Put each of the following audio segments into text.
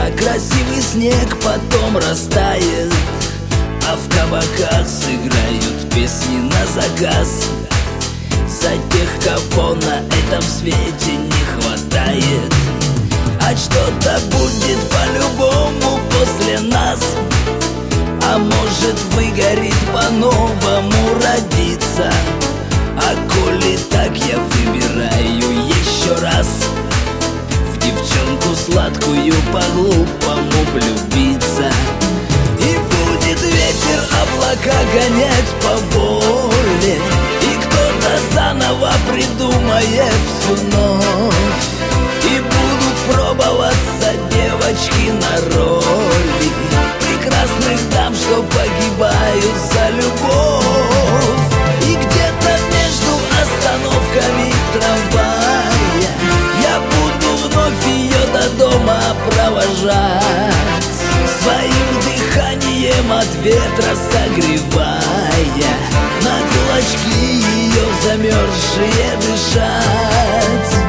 красивый снег потом растает, а в кабаках сыграют песни на заказ. За тех, кого на этом свете не хватает. А что-то будет по-любому после нас, а может выгорит по-новому родиться. А коли так, я выбираю еще раз в девчонку сладкую по-глупому влюбиться. И будет ветер облака гонять по воле, и кто-то заново придумает всю ночь. И будут пробоваться девочки на роли прекрасных дам, что погибают за любовь. И где-то между остановками трамвая я буду вновь ее до дома провожать, своим дыханием от ветра согревая, на кулачки ее замерзшие дышать.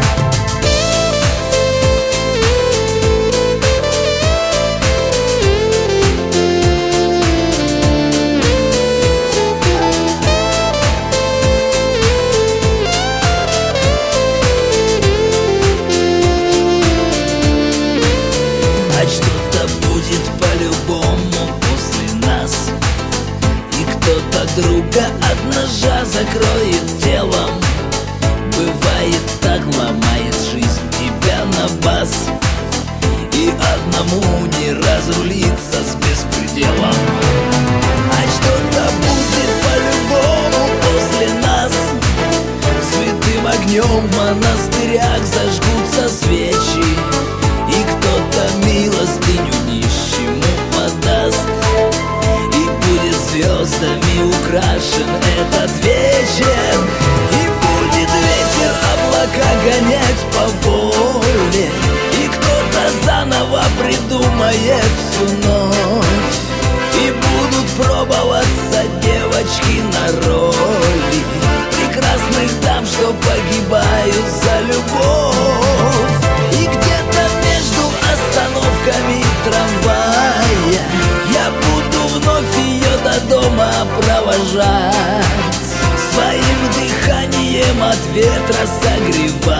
А что-то будет по-любому после нас, и кто-то друга от ножа закроет телом. Бывает так, ломает жизнь тебя на бас, и одному не разрулиться с беспределом. А что-то будет по-любому после нас, святым огнем в монастырях зажгутся свечи, и кто-то милостыню нищему подаст, и будет звездами украшен этот вечер. И будет ветер облака гонять по воле, и кто-то заново придумает всю ночь. И будут пробоваться девочки на роли прекрасных дам, что погибают за любовь. И где-то между остановками трамвая я буду вновь ее до дома провожать, своим дыханием от ветра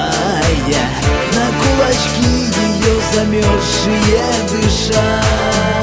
согревая, на кулачки ее замерзшие дышать.